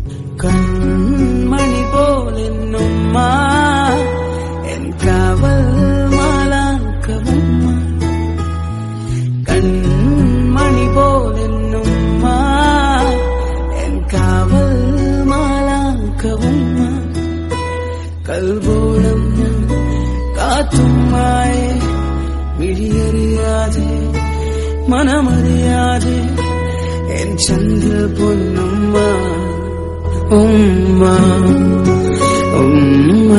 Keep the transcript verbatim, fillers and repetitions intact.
കൺമണി പോലെന്നുമ്മ N കാവൽ മാലാഖവുമ്മ കൺമണി പോലെന്നുമ്മ N കാവൽ മാലാഖവുമ്മ കൽബോളം കാറ്റുമായി മിഴിയറിയാതെ മനമറിയാതെ N Chandra പൊന്നുമ്മ ഉമ്മ ഉമ്മ